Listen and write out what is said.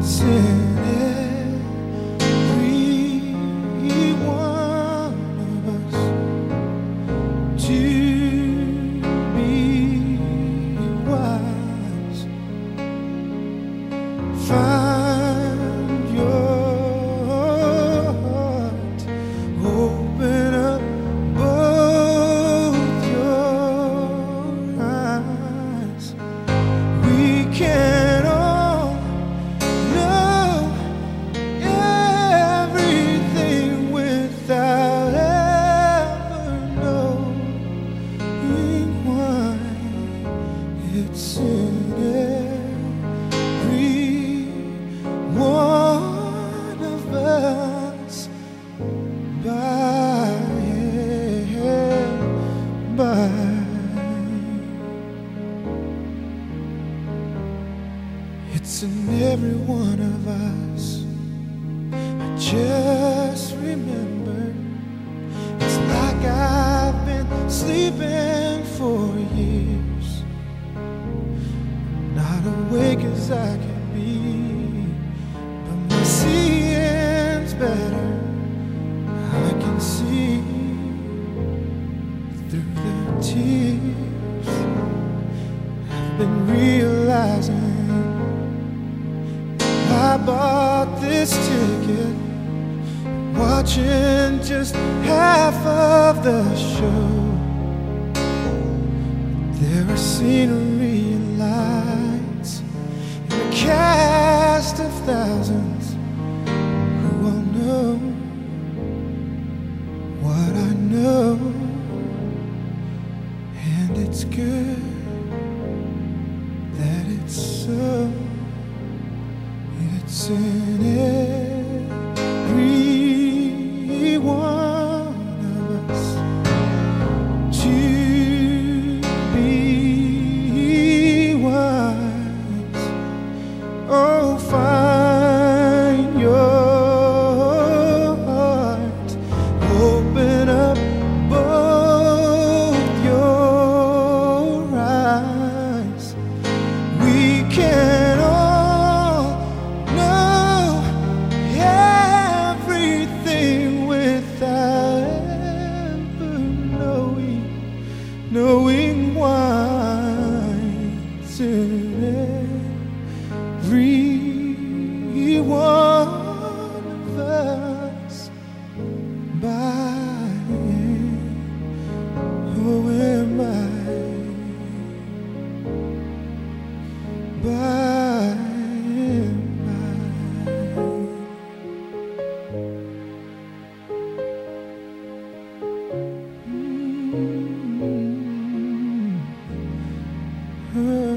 in every one of us to be wise. Find your heart, open up both your eyes. We can all know everything without ever knowing why. It's in every one of us, by and by. It's in every one of us. I just remember, it's like I've been sleeping for years, not awake as I can be, but my seeing's better. I can see through the tears. I've been realizing I bought this ticket, watching just half of the show. There are scenery and lights and a cast of thousands who all know what I know, and it's good that it's so. It's in every one of us to be wise. Oh, find your heart, open up both your eyes. We can all knowing why. It's in every one of us, by oh and by and by.